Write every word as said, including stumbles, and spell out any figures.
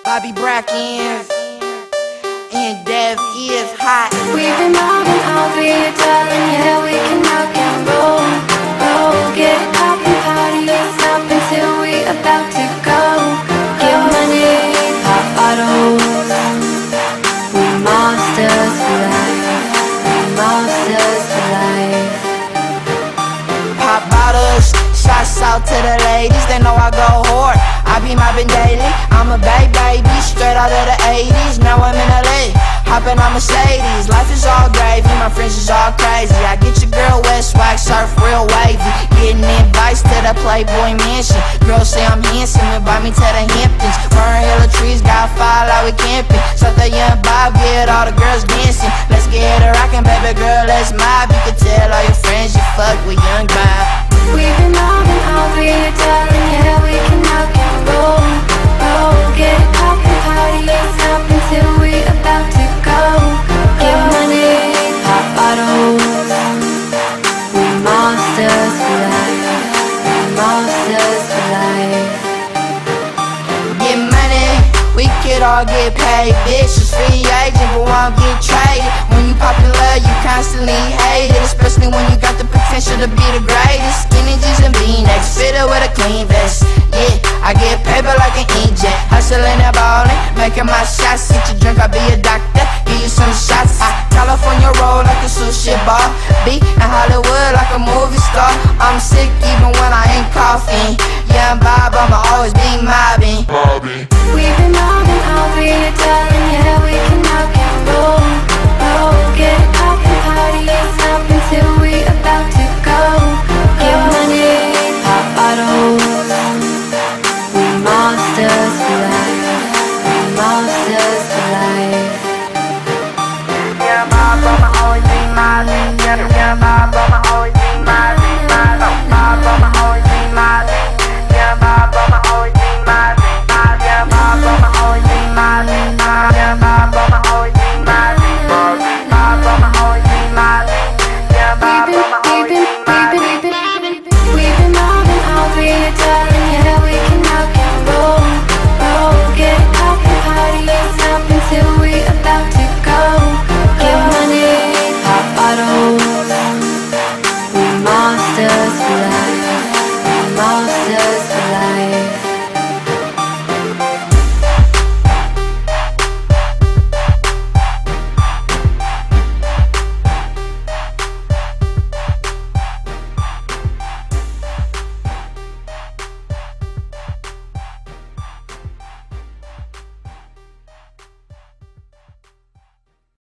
Bobby Brackens, and Dev is hot. We've been mobbing, I'll be your darling. Yeah, we can rock and roll, roll. Get it poppin', party, it's up until we about to go. Get money, pop bottles. We monsters for life. We monsters for life. Pop bottles, shots out to the ladies. They know I go hard, I be mobbing daily. I'm a baby, baby, straight out of the eighties. Now I'm in L A, hopping on Mercedes. Life is all gravy, my friends is all crazy. I get your girl wet swag, surf real wavy. Getting invites to the Playboy Mansion. Girls say I'm handsome, invite me to the Hamptons. Burn hill of trees, got fire like we camping. Shut the young Bob, get all the girls dancing. Let's get it rockin', baby girl, let's mob. You can tell all your friends you fuck with young Bob. We've been mobbing, I'll be your darling. Yeah, we can rock and roll, roll. Get it poppin', party, it's up until we about to go. Get money, pop bottles. We monsters for life. We monsters for life. Get money, we could all get paid. Bitch is free agent, but won't get traded. When you popular, you constantly hated, especially when you got the potential to be the greatest. Skinny jeans and V-necks, fitted with a clean vest. Yeah, I get paper like an inkjet. Hustling and ballin', making my shots. Get your drink, I'll be a doctor, give you some shots. I California roll like a sushi bar. Be in Hollywood like a movie star. I'm sick even when I ain't coughing. Young Bob, I'ma always be mobbing. We've been mobbing, I'll be your darling.